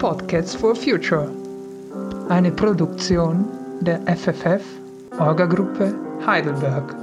Podcasts for Future, eine Produktion der FFF Orga-Gruppe Heidelberg.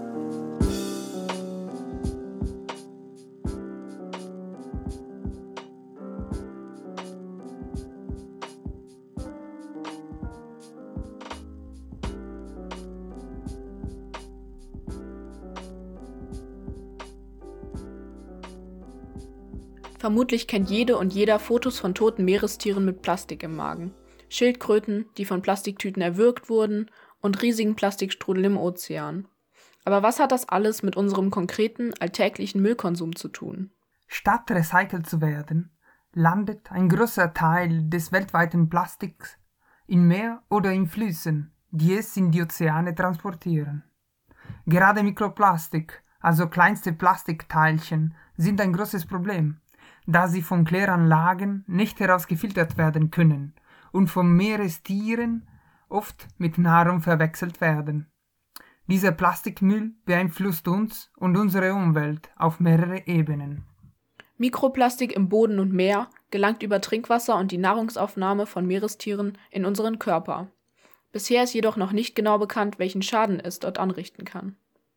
Vermutlich kennt jede und jeder Fotos von toten Meerestieren mit Plastik im Magen. Schildkröten, die von Plastiktüten erwürgt wurden und riesigen Plastikstrudel im Ozean. Aber was hat das alles mit unserem konkreten, alltäglichen Müllkonsum zu tun? Statt recycelt zu werden, landet ein großer Teil des weltweiten Plastiks im Meer oder in Flüssen, die es in die Ozeane transportieren. Gerade Mikroplastik, also kleinste Plastikteilchen, sind ein großes Problem, da sie von Kläranlagen nicht herausgefiltert werden können und von Meerestieren oft mit Nahrung verwechselt werden. Dieser Plastikmüll beeinflusst uns und unsere Umwelt auf mehrere Ebenen. Mikroplastik im Boden und Meer gelangt über Trinkwasser und die Nahrungsaufnahme von Meerestieren in unseren Körper. Bisher ist jedoch noch nicht genau bekannt, welchen Schaden es dort anrichten kann.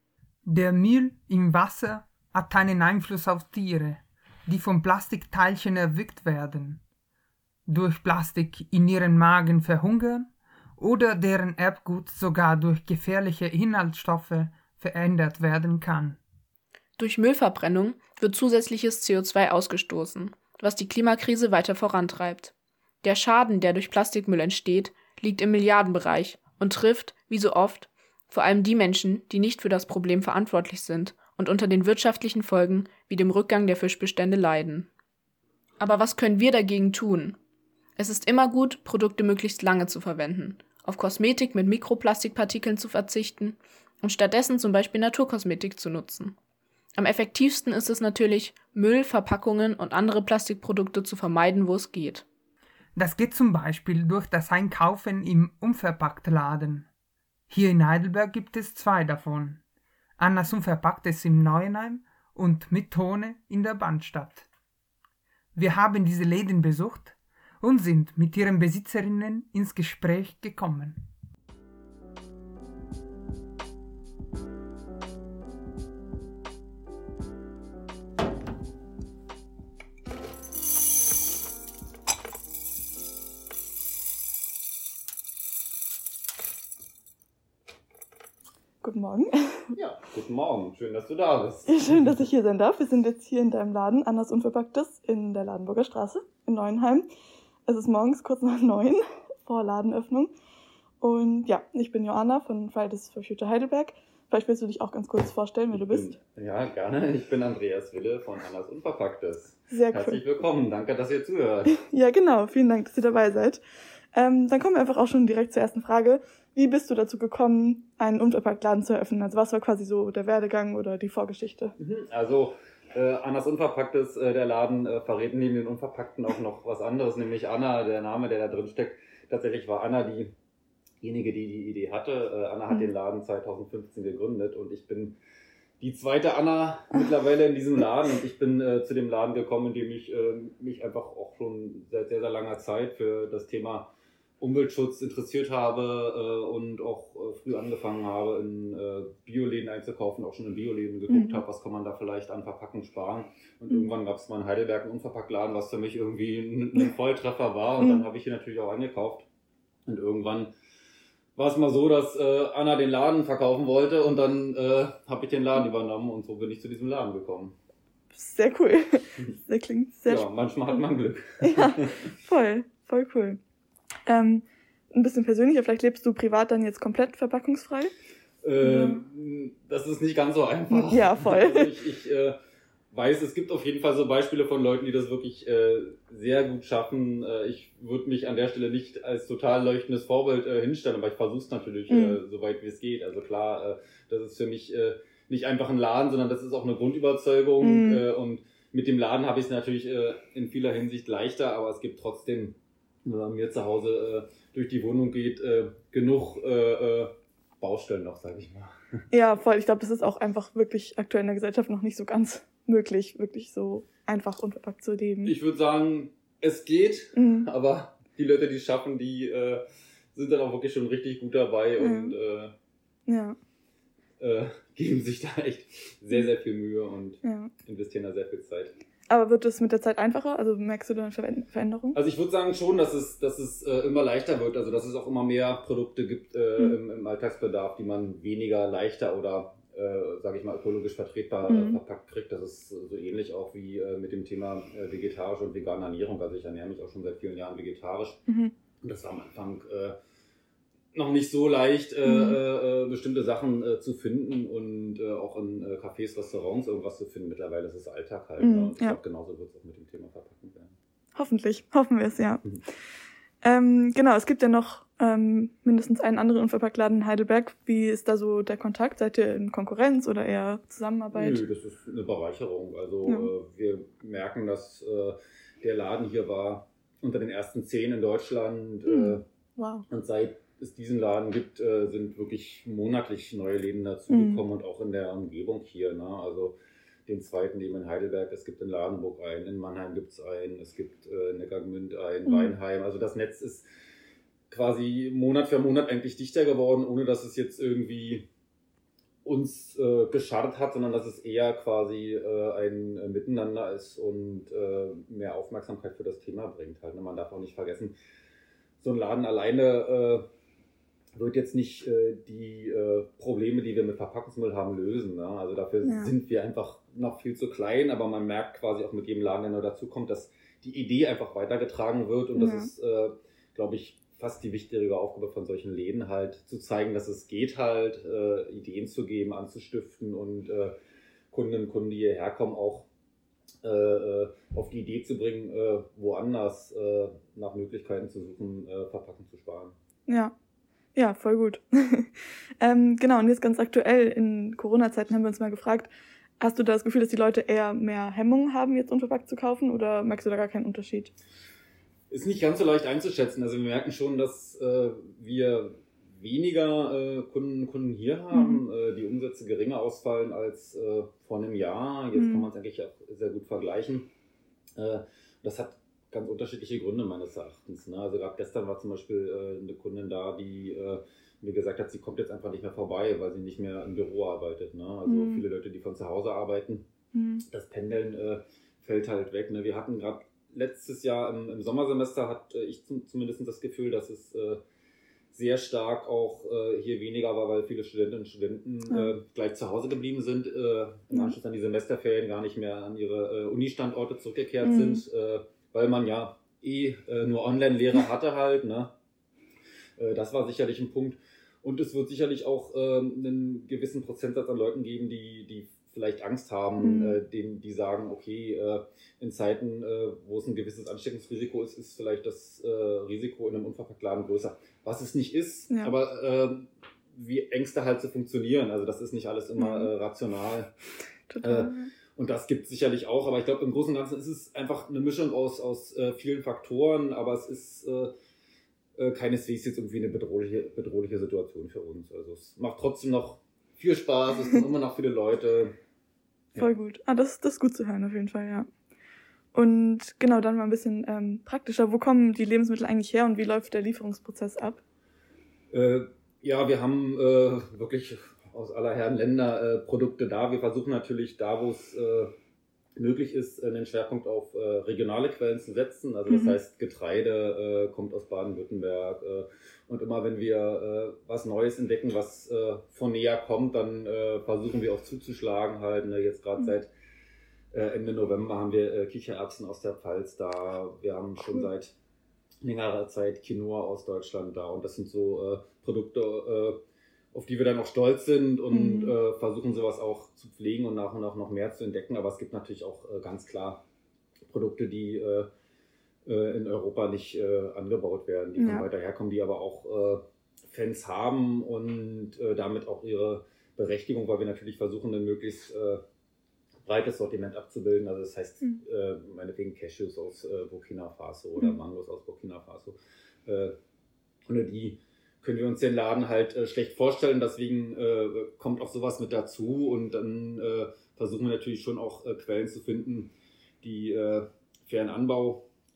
Der Müll im Wasser hat einen Einfluss auf Tiere, die von Plastikteilchen erwürgt werden, durch Plastik in ihren Magen verhungern oder deren Erbgut sogar durch gefährliche Inhaltsstoffe verändert werden kann. Durch Müllverbrennung wird zusätzliches CO2 ausgestoßen, was die Klimakrise weiter vorantreibt. Der Schaden, der durch Plastikmüll entsteht, liegt im Milliardenbereich und trifft, wie so oft, vor allem die Menschen, die nicht für das Problem verantwortlich sind und unter den wirtschaftlichen Folgen wie dem Rückgang der Fischbestände leiden. Aber was können wir dagegen tun? Es ist immer gut, Produkte möglichst lange zu verwenden, auf Kosmetik mit Mikroplastikpartikeln zu verzichten und stattdessen zum Beispiel Naturkosmetik zu nutzen. Am effektivsten ist es natürlich, Müll, Verpackungen und andere Plastikprodukte zu vermeiden, wo es geht. Das geht zum Beispiel durch das Einkaufen im Unverpacktladen. Hier in Heidelberg gibt es 2 davon. Annas Unverpacktes im Neuenheim und Methone in der Bandstadt. Wir haben diese Läden besucht und sind mit ihren Besitzerinnen ins Gespräch gekommen. Guten Morgen. Ja, guten Morgen. Schön, dass du da bist. Schön, dass ich hier sein darf. Wir sind jetzt hier in deinem Laden, Annas Unverpacktes, in der Ladenburger Straße in Neuenheim. Es ist morgens kurz nach 9 vor Ladenöffnung. Und ja, ich bin Joanna von Fridays for Future Heidelberg. Vielleicht willst du dich auch ganz kurz vorstellen, wer du bist. Ja, gerne. Ich bin Andreas Wille von Annas Unverpacktes. Sehr cool. Herzlich willkommen. Danke, dass ihr zuhört. Ja, genau. Vielen Dank, dass ihr dabei seid. Dann kommen wir einfach auch schon direkt zur ersten Frage. Wie bist du dazu gekommen, einen Unverpacktladen zu eröffnen? Also was war quasi so der Werdegang oder die Vorgeschichte? Also Annas Unverpacktes, der Laden verrät neben den Unverpackten auch noch was anderes, nämlich Anna, der Name, der da drin steckt. Tatsächlich war Anna diejenige, die die Idee hatte. Anna hat den Laden 2015 gegründet und ich bin die zweite Anna mittlerweile in diesem Laden und ich bin zu dem Laden gekommen, indem ich mich einfach auch schon seit sehr, sehr langer Zeit für das Thema Umweltschutz interessiert habe und auch früh angefangen habe, in Bioläden einzukaufen, auch schon in Bioläden geguckt habe, was kann man da vielleicht an Verpackung sparen. Und irgendwann gab es mal in Heidelberg einen Unverpacktladen, was für mich irgendwie ein Volltreffer war und dann habe ich hier natürlich auch eingekauft. Und irgendwann war es mal so, dass Anna den Laden verkaufen wollte und dann habe ich den Laden übernommen und so bin ich zu diesem Laden gekommen. Sehr cool. Das klingt sehr Ja, manchmal hat man Glück. Ja, voll cool. Ein bisschen persönlicher, vielleicht lebst du privat dann jetzt komplett verpackungsfrei? Das ist nicht ganz so einfach. Ja, voll. Also ich weiß, es gibt auf jeden Fall so Beispiele von Leuten, die das wirklich sehr gut schaffen. Ich würde mich an der Stelle nicht als total leuchtendes Vorbild hinstellen, aber ich versuche es natürlich soweit wie es geht. Also klar, das ist für mich nicht einfach ein Laden, sondern das ist auch eine Grundüberzeugung. Und mit dem Laden habe ich es natürlich in vieler Hinsicht leichter, aber es gibt trotzdem, wenn man mir zu Hause durch die Wohnung geht, genug Baustellen noch, sage ich mal. Ja, voll. Ich glaube, das ist auch einfach wirklich aktuell in der Gesellschaft noch nicht so ganz möglich, wirklich so einfach unverpackt zu leben. Ich würde sagen, Es geht, aber die Leute, die es schaffen, die sind dann auch wirklich schon richtig gut dabei und geben sich da echt sehr, sehr viel Mühe und investieren da sehr viel Zeit. Aber wird es mit der Zeit einfacher? Also merkst du da eine Veränderung? Also ich würde sagen schon, dass es immer leichter wird, also dass es auch immer mehr Produkte gibt im Alltagsbedarf, die man weniger leichter oder sage ich mal, ökologisch vertretbar verpackt kriegt. Das ist so ähnlich auch wie mit dem Thema vegetarische und vegane Ernährung. Also ich ernähre mich auch schon seit vielen Jahren vegetarisch. Und das war am Anfang noch nicht so leicht, bestimmte Sachen zu finden und auch in Cafés, Restaurants irgendwas zu finden. Mittlerweile ist es Alltag halt. Und ich glaube, genauso wird es auch mit dem Thema Verpacken werden. Hoffentlich. Hoffen wir es, ja. Genau, es gibt ja noch mindestens einen anderen Unverpacktladen in Heidelberg. Wie ist da so der Kontakt? Seid ihr in Konkurrenz oder eher Zusammenarbeit? Nö, das ist eine Bereicherung. Also wir merken, dass der Laden hier war unter den ersten 10 in Deutschland. Wow. Und seit es diesen Laden gibt, sind wirklich monatlich neue Läden dazugekommen und auch in der Umgebung hier. Ne? Also den zweiten eben in Heidelberg, es gibt in Ladenburg einen, in Mannheim gibt es einen, es gibt in Neckargemünd einen, Weinheim. Also das Netz ist quasi Monat für Monat eigentlich dichter geworden, ohne dass es jetzt irgendwie uns geschadet hat, sondern dass es eher quasi ein Miteinander ist und mehr Aufmerksamkeit für das Thema bringt. Halt, ne? Man darf auch nicht vergessen, so ein Laden alleine wird jetzt nicht die Probleme, die wir mit Verpackungsmüll haben, lösen. Ne? Also dafür sind wir einfach noch viel zu klein, aber man merkt quasi auch mit jedem Laden, der noch dazu kommt, dass die Idee einfach weitergetragen wird und das ist, glaube ich, fast die wichtigere Aufgabe von solchen Läden halt, zu zeigen, dass es geht halt, Ideen zu geben, anzustiften und Kundinnen und Kunden, die hierher kommen, auch auf die Idee zu bringen, woanders nach Möglichkeiten zu suchen, Verpacken zu sparen. Ja, voll gut. Genau, und jetzt ganz aktuell in Corona-Zeiten haben wir uns mal gefragt, hast du da das Gefühl, dass die Leute eher mehr Hemmungen haben, jetzt unverpackt zu kaufen oder merkst du da gar keinen Unterschied? Ist nicht ganz so leicht einzuschätzen. Also wir merken schon, dass wir weniger Kunden hier haben, die Umsätze geringer ausfallen als vor einem Jahr. Jetzt kann man es eigentlich auch sehr gut vergleichen. Das hat ganz unterschiedliche Gründe meines Erachtens. Ne? Also gerade gestern war zum Beispiel eine Kundin da, die mir gesagt hat, sie kommt jetzt einfach nicht mehr vorbei, weil sie nicht mehr im Büro arbeitet. Ne? Also viele Leute, die von zu Hause arbeiten, das Pendeln fällt halt weg. Ne? Wir hatten gerade letztes Jahr im Sommersemester, hatte ich zumindest das Gefühl, dass es sehr stark auch hier weniger war, weil viele Studentinnen und Studenten gleich zu Hause geblieben sind, im Anschluss an die Semesterferien gar nicht mehr an ihre Uni-Standorte zurückgekehrt sind, weil man ja nur Online-Lehre hatte halt. Ne? Das war sicherlich ein Punkt. Und es wird sicherlich auch einen gewissen Prozentsatz an Leuten geben, die vielleicht Angst haben, die sagen, okay, in Zeiten, wo es ein gewisses Ansteckungsrisiko ist, ist vielleicht das Risiko in einem Unverpacktladen größer. Was es nicht ist, aber wie Ängste halt zu funktionieren. Also das ist nicht alles immer rational. Total. Und das gibt es sicherlich auch, aber ich glaube, im Großen und Ganzen ist es einfach eine Mischung aus vielen Faktoren, aber es ist keineswegs jetzt irgendwie eine bedrohliche Situation für uns. Also es macht trotzdem noch viel Spaß, es kommen immer noch viele Leute. Voll gut. Das ist gut zu hören auf jeden Fall, ja. Und genau, dann mal ein bisschen praktischer. Wo kommen die Lebensmittel eigentlich her und wie läuft der Lieferungsprozess ab? Ja, wir haben wirklich aus aller Herren Länder Produkte da. Wir versuchen natürlich da, wo es möglich ist, einen Schwerpunkt auf regionale Quellen zu setzen. Also das heißt, Getreide kommt aus Baden-Württemberg. Und immer wenn wir was Neues entdecken, was von näher kommt, dann versuchen wir auch zuzuschlagen halt. Ne? Jetzt gerade seit Ende November haben wir Kichererbsen aus der Pfalz da. Wir haben schon seit längerer Zeit Quinoa aus Deutschland da. Und das sind so Produkte, auf die wir dann auch stolz sind und versuchen sowas auch zu pflegen und nach noch mehr zu entdecken. Aber es gibt natürlich auch ganz klar Produkte, die in Europa nicht angebaut werden, die von weiter herkommen, die aber auch Fans haben und damit auch ihre Berechtigung, weil wir natürlich versuchen, ein möglichst breites Sortiment abzubilden. Also das heißt, meinetwegen Cashews aus Burkina Faso oder Mangos aus Burkina Faso. Ohne die können wir uns den Laden halt schlecht vorstellen, deswegen kommt auch sowas mit dazu und dann versuchen wir natürlich schon auch Quellen zu finden, die fairen Anbau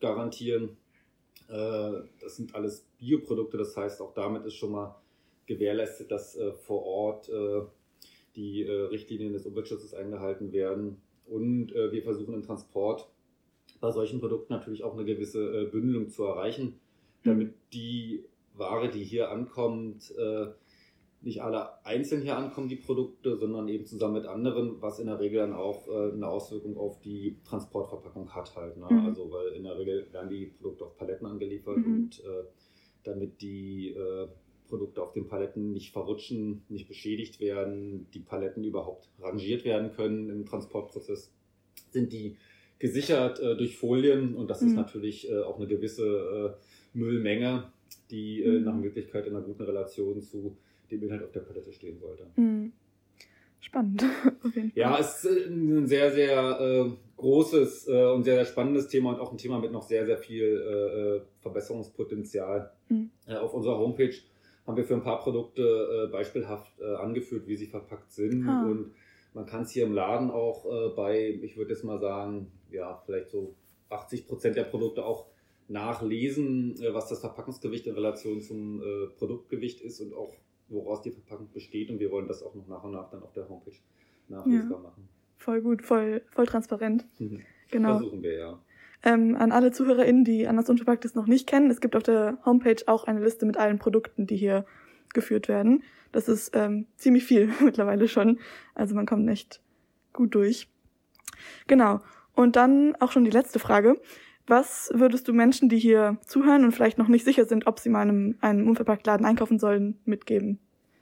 garantieren. Das sind alles Bioprodukte, das heißt, auch damit ist schon mal gewährleistet, dass vor Ort die Richtlinien des Umweltschutzes eingehalten werden. Und wir versuchen im Transport bei solchen Produkten natürlich auch eine gewisse Bündelung zu erreichen, damit die Ware, die hier ankommt, nicht alle einzeln hier ankommen, die Produkte, sondern eben zusammen mit anderen, was in der Regel dann auch eine Auswirkung auf die Transportverpackung hat halt. Ne? Also weil in der Regel werden die Produkte auf Paletten angeliefert und damit die Produkte auf den Paletten nicht verrutschen, nicht beschädigt werden, die Paletten überhaupt rangiert werden können im Transportprozess, sind die gesichert durch Folien und das ist natürlich auch eine gewisse Müllmenge, die nach Möglichkeit in einer guten Relation zu dem Inhalt auf der Palette stehen sollte. Spannend. Auf jeden Fall. Ja, es ist ein sehr, sehr großes und sehr, sehr spannendes Thema und auch ein Thema mit noch sehr, sehr viel Verbesserungspotenzial. Auf unserer Homepage haben wir für ein paar Produkte beispielhaft angeführt, wie sie verpackt sind. Und man kann es hier im Laden auch bei, ich würde jetzt mal sagen, ja, vielleicht so 80% der Produkte auch nachlesen, was das Verpackungsgewicht in Relation zum Produktgewicht ist und auch woraus die Verpackung besteht. Und wir wollen das auch noch nach und nach dann auf der Homepage nachlesbar machen. Voll gut, voll transparent. Genau. Versuchen wir, ja. An alle ZuhörerInnen, die Anders Unverpacktes noch nicht kennen, es gibt auf der Homepage auch eine Liste mit allen Produkten, die hier geführt werden. Das ist ziemlich viel mittlerweile schon. Also man kommt echt gut durch. Genau. Und dann auch schon die letzte Frage. Was würdest du Menschen, die hier zuhören und vielleicht noch nicht sicher sind, ob sie mal in einem Unverpacktladen einkaufen sollen, mitgeben?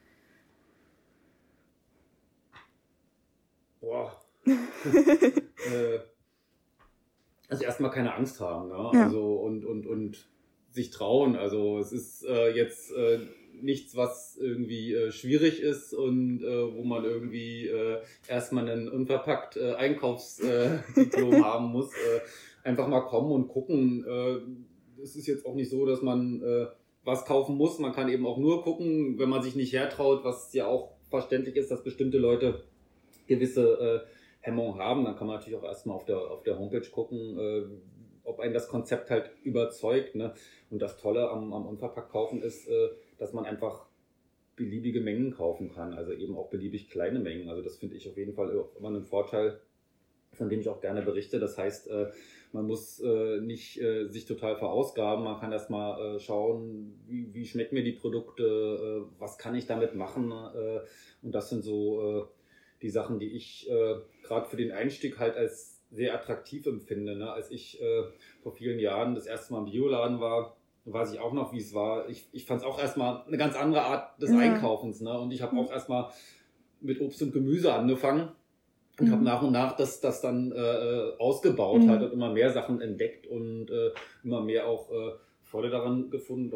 Boah. Also erstmal keine Angst haben, ne? Ja. Also und sich trauen. Also es ist jetzt nichts, was irgendwie schwierig ist und wo man irgendwie erstmal einen unverpackt Einkaufsdiplom haben muss. Einfach mal kommen und gucken. Es ist jetzt auch nicht so, dass man was kaufen muss. Man kann eben auch nur gucken, wenn man sich nicht hertraut, was ja auch verständlich ist, dass bestimmte Leute gewisse Hemmungen haben. Dann kann man natürlich auch erstmal auf der Homepage gucken, ob einen das Konzept halt überzeugt. Ne? Und das Tolle am unverpackt kaufen ist, dass man einfach beliebige Mengen kaufen kann. Also eben auch beliebig kleine Mengen. Also das finde ich auf jeden Fall immer einen Vorteil, von dem ich auch gerne berichte. Das heißt, man muss nicht sich total verausgaben. Man kann erstmal schauen, wie schmecken mir die Produkte, was kann ich damit machen. Und das sind so die Sachen, die ich gerade für den Einstieg halt als sehr attraktiv empfinde. Ne? Als ich vor vielen Jahren das erste Mal im Bioladen war, weiß ich auch noch, wie es war. Ich fand es auch erstmal eine ganz andere Art des Einkaufens. Ne? Und ich habe auch erstmal mit Obst und Gemüse angefangen. Und habe nach und nach das dann ausgebaut, halt und immer mehr Sachen entdeckt und immer mehr auch Freude daran gefunden,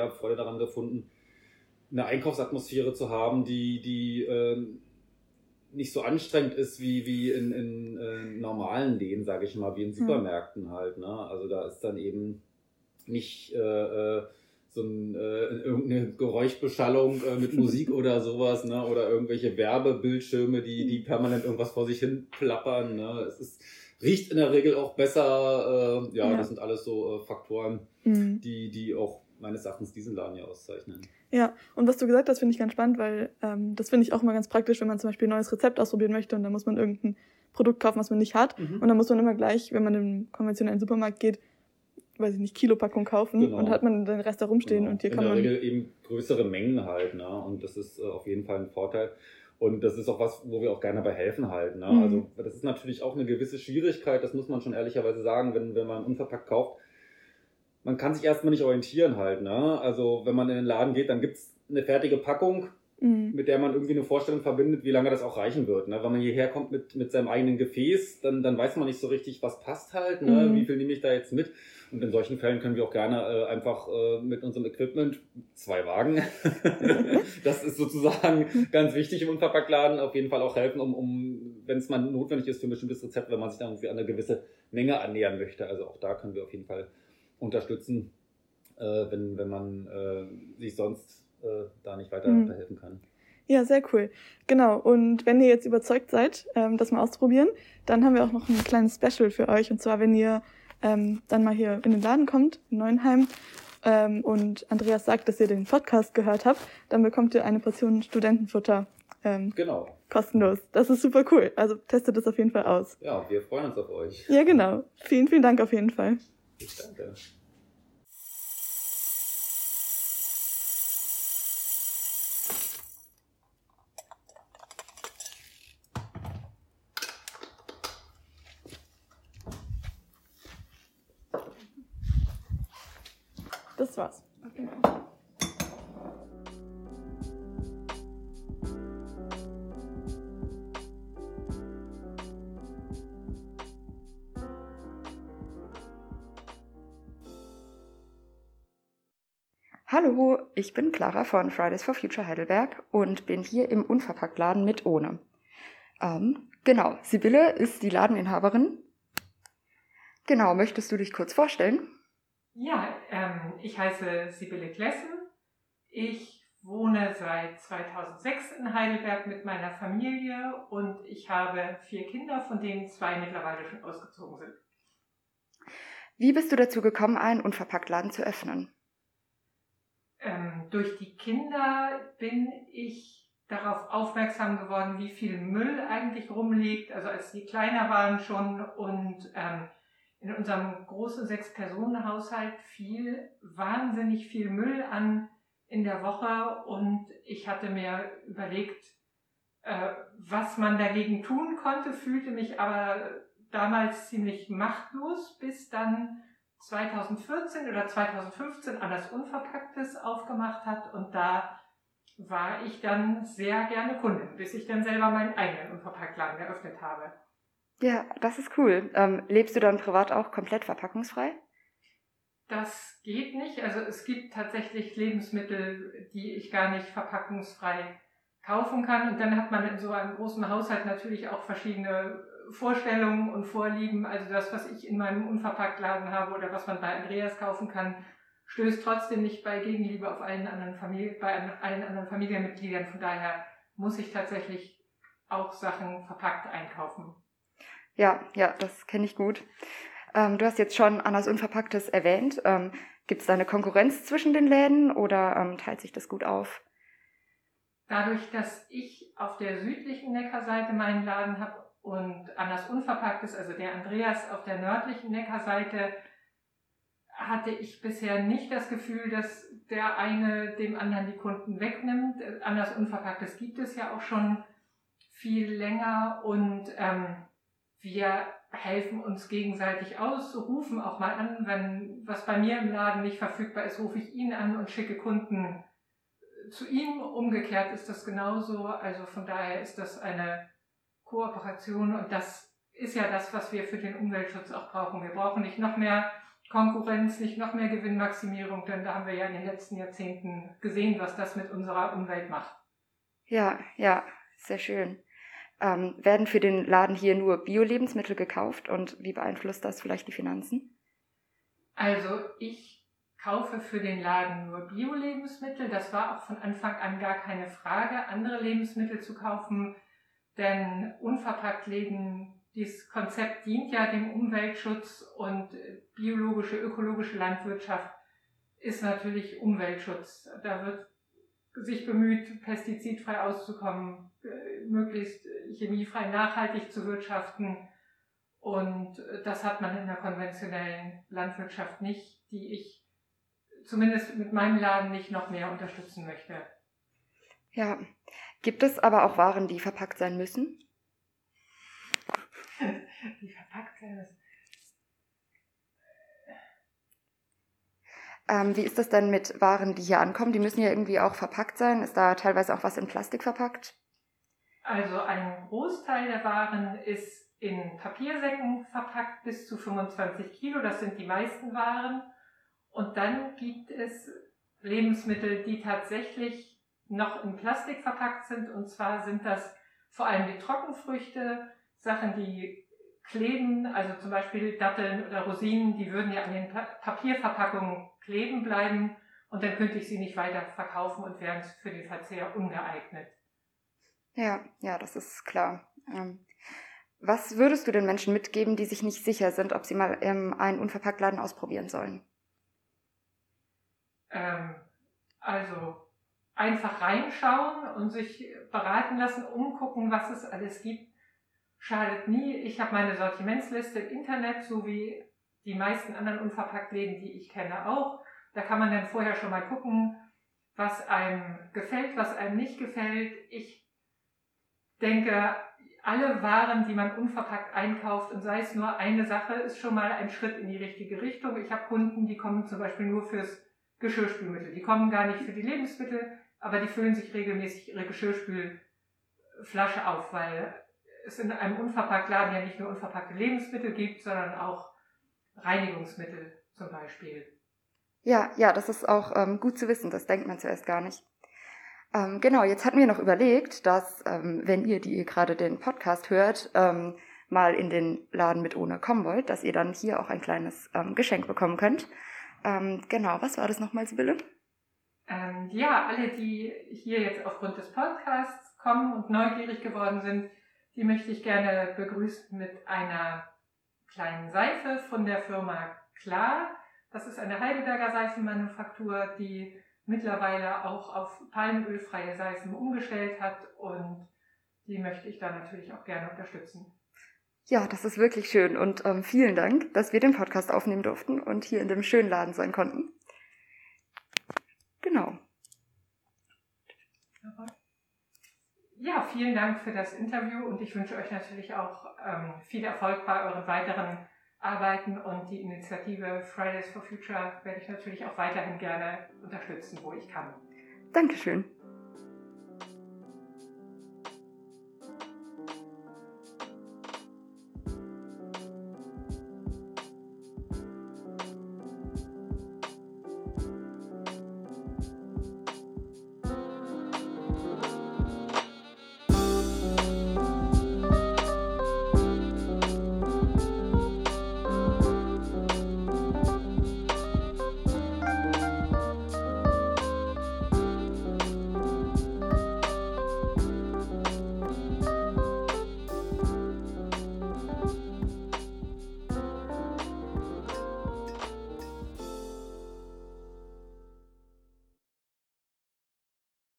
eine Einkaufsatmosphäre zu haben, die nicht so anstrengend ist wie in normalen Läden, sage ich mal, wie in Supermärkten halt. Ne? Also da ist dann eben nicht so irgendeine Geräuschbeschallung mit Musik oder sowas, ne? Oder irgendwelche Werbebildschirme, die permanent irgendwas vor sich hin plappern. Ne? Riecht in der Regel auch besser. Das sind alles so Faktoren, die auch meines Erachtens diesen Laden hier auszeichnen. Ja, und was du gesagt hast, finde ich ganz spannend, weil das finde ich auch mal ganz praktisch, wenn man zum Beispiel ein neues Rezept ausprobieren möchte und dann muss man irgendein Produkt kaufen, was man nicht hat. Und dann muss man immer gleich, wenn man in den konventionellen Supermarkt geht, weiß ich nicht, Kilopackung kaufen und hat man den Rest da rumstehen und hier kann man... In der Regel eben größere Mengen halt, ne? Und das ist auf jeden Fall ein Vorteil. Und das ist auch was, wo wir auch gerne bei helfen halt, ne? Also das ist natürlich auch eine gewisse Schwierigkeit, das muss man schon ehrlicherweise sagen, wenn man unverpackt kauft. Man kann sich erstmal nicht orientieren halt, ne? Also wenn man in den Laden geht, dann gibt's eine fertige Packung, mit der man irgendwie eine Vorstellung verbindet, wie lange das auch reichen wird. Ne? Wenn man hierher kommt mit seinem eigenen Gefäß, dann weiß man nicht so richtig, was passt halt, ne? Wie viel nehme ich da jetzt mit. Und in solchen Fällen können wir auch gerne einfach mit unserem Equipment 2 Wagen, das ist sozusagen ganz wichtig im Unverpacktladen, auf jeden Fall auch helfen, um wenn es mal notwendig ist für ein bestimmtes Rezept, wenn man sich dann irgendwie an eine gewisse Menge annähern möchte. Also auch da können wir auf jeden Fall unterstützen, wenn man sich sonst da nicht weiterhelfen kann. Ja, sehr cool. Genau. Und wenn ihr jetzt überzeugt seid, das mal auszuprobieren, dann haben wir auch noch ein kleines Special für euch. Und zwar, wenn ihr dann mal hier in den Laden kommt, in Neuenheim, und Andreas sagt, dass ihr den Podcast gehört habt, dann bekommt ihr eine Portion Studentenfutter Genau. kostenlos. Das ist super cool. Also testet das auf jeden Fall aus. Ja, wir freuen uns auf euch. Ja, genau. Vielen, vielen Dank auf jeden Fall. Ich danke. Das war's. Okay. Hallo, ich bin Clara von Fridays for Future Heidelberg und bin hier im Unverpacktladen mit Ohne. Genau, Sibylle ist die Ladeninhaberin. Genau, möchtest du dich kurz vorstellen? Ja, ich heiße Sibylle Klessen. Ich wohne seit 2006 in Heidelberg mit meiner Familie und ich habe 4 Kinder, von denen 2 mittlerweile schon ausgezogen sind. Wie bist du dazu gekommen, einen Unverpacktladen zu öffnen? Durch die Kinder bin ich darauf aufmerksam geworden, wie viel Müll eigentlich rumliegt. Also als die kleiner waren schon und in unserem großen 6-Personen-Haushalt fiel wahnsinnig viel Müll an in der Woche und ich hatte mir überlegt, was man dagegen tun konnte, fühlte mich aber damals ziemlich machtlos, bis dann 2014 oder 2015 Annas Unverpacktes aufgemacht hat und da war ich dann sehr gerne Kundin, bis ich dann selber meinen eigenen Unverpacktladen eröffnet habe. Ja, das ist cool. Lebst du dann privat auch komplett verpackungsfrei? Das geht nicht. Also es gibt tatsächlich Lebensmittel, die ich gar nicht verpackungsfrei kaufen kann. Und dann hat man in so einem großen Haushalt natürlich auch verschiedene Vorstellungen und Vorlieben. Also das, was ich in meinem Unverpacktladen habe oder was man bei Andreas kaufen kann, stößt trotzdem nicht bei Gegenliebe auf allen anderen allen anderen Familienmitgliedern. Von daher muss ich tatsächlich auch Sachen verpackt einkaufen. Ja, das kenne ich gut. Du hast jetzt schon Annas Unverpacktes erwähnt. Gibt es da eine Konkurrenz zwischen den Läden oder teilt sich das gut auf? Dadurch, dass ich auf der südlichen Neckarseite meinen Laden habe und Annas Unverpacktes, also der Andreas auf der nördlichen Neckarseite, hatte ich bisher nicht das Gefühl, dass der eine dem anderen die Kunden wegnimmt. Annas Unverpacktes gibt es ja auch schon viel länger und wir helfen uns gegenseitig aus, rufen auch mal an, wenn was bei mir im Laden nicht verfügbar ist, rufe ich ihn an und schicke Kunden zu ihm. Umgekehrt ist das genauso. Also von daher ist das eine Kooperation und das ist ja das, was wir für den Umweltschutz auch brauchen. Wir brauchen nicht noch mehr Konkurrenz, nicht noch mehr Gewinnmaximierung, denn da haben wir ja in den letzten Jahrzehnten gesehen, was das mit unserer Umwelt macht. Ja, sehr schön. Werden für den Laden hier nur Bio-Lebensmittel gekauft und wie beeinflusst das vielleicht die Finanzen? Also ich kaufe für den Laden nur Bio-Lebensmittel. Das war auch von Anfang an gar keine Frage, andere Lebensmittel zu kaufen, denn Unverpacktläden, dieses Konzept dient ja dem Umweltschutz und biologische, ökologische Landwirtschaft ist natürlich Umweltschutz. Da wird sich bemüht, pestizidfrei auszukommen, möglichst chemiefrei nachhaltig zu wirtschaften. Und das hat man in der konventionellen Landwirtschaft nicht, die ich zumindest mit meinem Laden nicht noch mehr unterstützen möchte. Ja, gibt es aber auch Waren, die verpackt sein müssen? Die verpackt sein müssen. Wie ist das denn mit Waren, die hier ankommen? Die müssen ja irgendwie auch verpackt sein. Ist da teilweise auch was in Plastik verpackt? Also ein Großteil der Waren ist in Papiersäcken verpackt, bis zu 25 Kilo. Das sind die meisten Waren. Und dann gibt es Lebensmittel, die tatsächlich noch in Plastik verpackt sind. Und zwar sind das vor allem die Trockenfrüchte, Sachen, die kleben, also zum Beispiel Datteln oder Rosinen, die würden ja an den Papierverpackungen kleben bleiben und dann könnte ich sie nicht weiter verkaufen und wären für den Verzehr ungeeignet. Ja, das ist klar. Was würdest du den Menschen mitgeben, die sich nicht sicher sind, ob sie mal einen Unverpacktladen ausprobieren sollen? Also einfach reinschauen und sich beraten lassen, umgucken, was es alles gibt, schadet nie. Ich habe meine Sortimentsliste im Internet, so wie die meisten anderen Unverpacktläden, die ich kenne, auch. Da kann man dann vorher schon mal gucken, was einem gefällt, was einem nicht gefällt. Ich denke, alle Waren, die man unverpackt einkauft, und sei es nur eine Sache, ist schon mal ein Schritt in die richtige Richtung. Ich habe Kunden, die kommen zum Beispiel nur fürs Geschirrspülmittel. Die kommen gar nicht für die Lebensmittel, aber die füllen sich regelmäßig ihre Geschirrspülflasche auf, weil es in einem Unverpacktladen ja nicht nur unverpackte Lebensmittel gibt, sondern auch Reinigungsmittel zum Beispiel. Ja, das ist auch gut zu wissen, das denkt man zuerst gar nicht. Genau, jetzt hatten wir noch überlegt, dass, wenn ihr, die ihr gerade den Podcast hört, mal in den Laden mit ohne kommen wollt, dass ihr dann hier auch ein kleines Geschenk bekommen könnt. Genau, was war das nochmal, Sibylle? Ja, alle, die hier jetzt aufgrund des Podcasts kommen und neugierig geworden sind, die möchte ich gerne begrüßen mit einer kleinen Seife von der Firma Klar. Das ist eine Heidelberger Seifenmanufaktur, die mittlerweile auch auf palmölfreie Seifen umgestellt hat, und die möchte ich da natürlich auch gerne unterstützen. Ja, das ist wirklich schön und vielen Dank, dass wir den Podcast aufnehmen durften und hier in dem schönen Laden sein konnten. Genau. Ja, vielen Dank für das Interview, und ich wünsche euch natürlich auch viel Erfolg bei euren weiteren Arbeiten, und die Initiative Fridays for Future werde ich natürlich auch weiterhin gerne unterstützen, wo ich kann. Dankeschön.